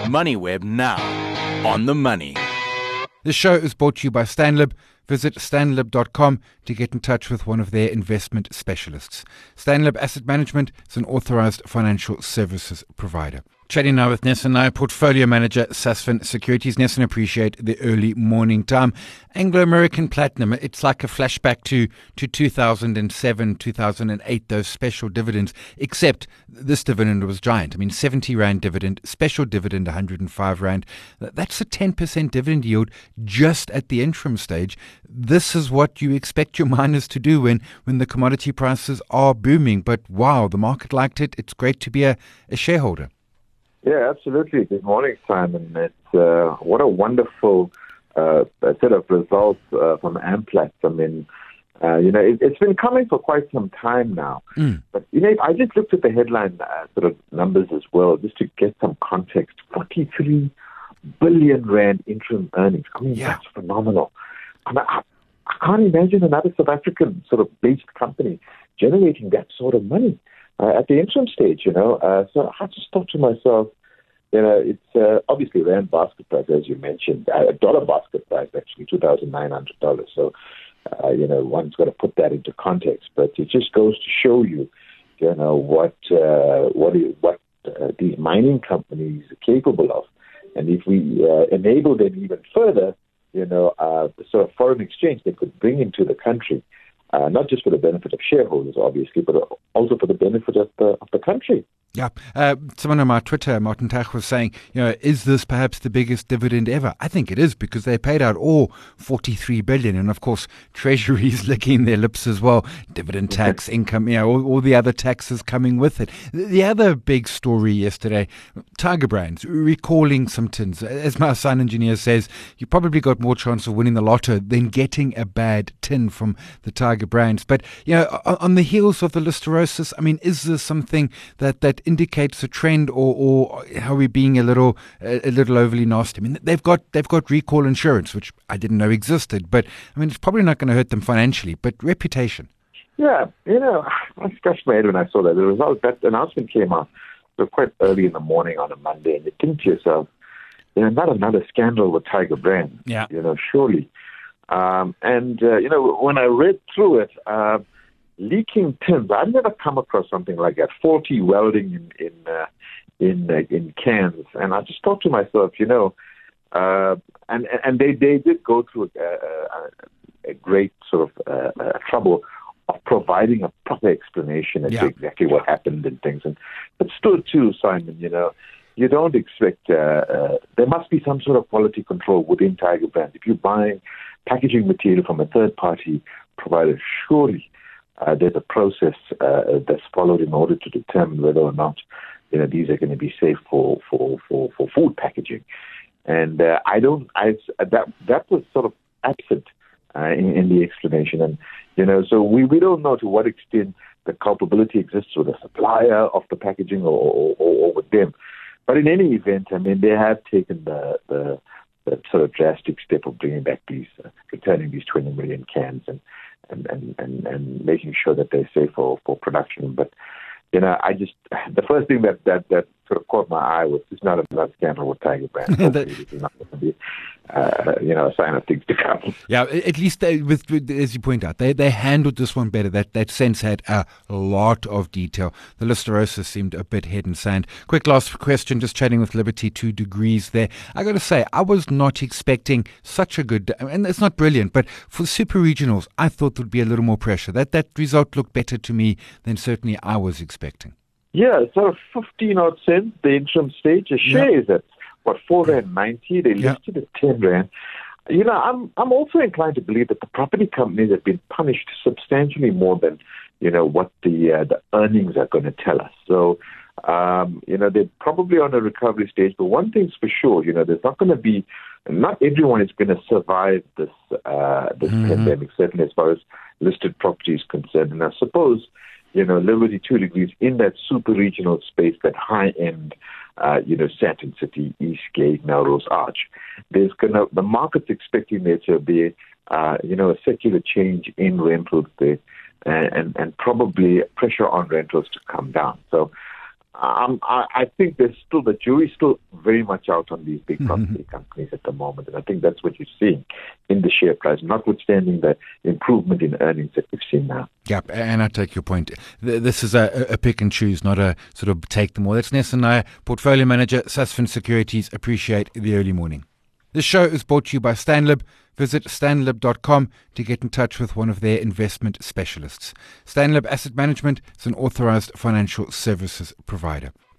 MoneyWeb now. On the money. The show is brought to you by Stanlib. Visit stanlib.com to get in touch with one of their investment specialists. Stanlib Asset Management is an authorized financial services provider. Chatting now with Nesson Nair, Portfolio Manager, Sasfin Securities. Nesson, appreciate the early morning time. Anglo American Platinum, it's like a flashback to 2007, 2008, those special dividends, except this dividend was giant. I mean, 70 Rand dividend, special dividend 105 Rand. That's a 10% dividend yield just at the interim stage. This is what you expect your miners to do when the commodity prices are booming. But wow, the market liked it. It's great to be a shareholder. Yeah, absolutely. Good morning, Simon. It's what a wonderful set of results from Amplats. I mean, it's been coming for quite some time now. But, I just looked at the headline sort of numbers as well, just to get some context. 43 billion Rand interim earnings. I mean, That's phenomenal. I can't imagine another South African sort of based company generating that sort of money at the interim stage, So I just thought to myself, it's obviously Rand basket price, as you mentioned, dollar basket price, actually, $2,900. So, one's got to put that into context. But it just goes to show you, what these mining companies are capable of. And if we enable them even further, the sort of foreign exchange they could bring into the country, not just for the benefit of shareholders, obviously, but also for the benefit of the country. Yeah. Someone on my Twitter, Martin Tach, was saying, is this perhaps the biggest dividend ever? I think it is, because they paid out all 43 billion. And of course, Treasury's licking their lips as well. Dividend tax, income, all the other taxes coming with it. The other big story yesterday, Tiger Brands recalling some tins. As my sound engineer says, you probably got more chance of winning the lotto than getting a bad tin from the Tiger Brands. But, on the heels of the listerosis, I mean, is this something that indicates a trend, or are we being a little overly nasty? I mean, they've got recall insurance, which I didn't know existed, but I mean, it's probably not going to hurt them financially, but reputation. Yeah, I scratched my head when I saw that. The result, that announcement came out quite early in the morning on a Monday, and you think to yourself, not another scandal with Tiger Brand. Yeah. Surely. When I read through it, leaking tins, I've never come across something like that. Faulty welding in cans, and I just thought to myself, and they did go through a great sort of trouble of providing a proper explanation as to exactly what happened and things. But still, too, Simon, you don't expect there must be some sort of quality control within Tiger Brands. If you're buying packaging material from a third-party provider, surely there's a process that's followed in order to determine whether or not these are going to be safe for food packaging. And that was sort of absent in the explanation. And so we don't know to what extent the culpability exists with the supplier of the packaging or with them. But in any event, I mean, they have taken the sort of drastic step of bringing back returning these 20 million cans and making sure that they're safe for production. But, the first thing that sort of caught my eye was just not a scandal with Tiger Brands. This is not going to be, a sign of things to come. Yeah, at least as you point out, they handled this one better. That sense had a lot of detail. The listerosis seemed a bit head and sand. Quick last question, just chatting with Liberty 2 Degrees there. I got to say, I was not expecting such a good, and it's not brilliant, but for super regionals, I thought there would be a little more pressure. That result looked better to me than certainly I was expecting. Yeah, sort of 15-odd cents, the interim stage. A share is at, R4.90. They listed at 10 Rand. I'm also inclined to believe that the property companies have been punished substantially more than, what the earnings are going to tell us. So, they're probably on a recovery stage. But one thing's for sure, there's not going to be, not everyone is going to survive this pandemic, certainly as far as listed property is concerned. And I suppose, Liberty 2 Degrees in that super regional space, that high end, Sandton City, Eastgate, Melrose Arch. The market's expecting there to be, a secular change in rentals there, and probably pressure on rentals to come down. So I think there's still, the jury's still very much out on these big property companies at the moment. And I think that's what you're seeing in the share price, notwithstanding the improvement in earnings that we've seen now. Yep, and I take your point. This is a pick and choose, not a sort of take them all. That's Nesson Nair, Portfolio Manager, Sasfin Securities. Appreciate the early morning. This show is brought to you by Stanlib. Visit stanlib.com to get in touch with one of their investment specialists. Stanlib Asset Management is an authorized financial services provider.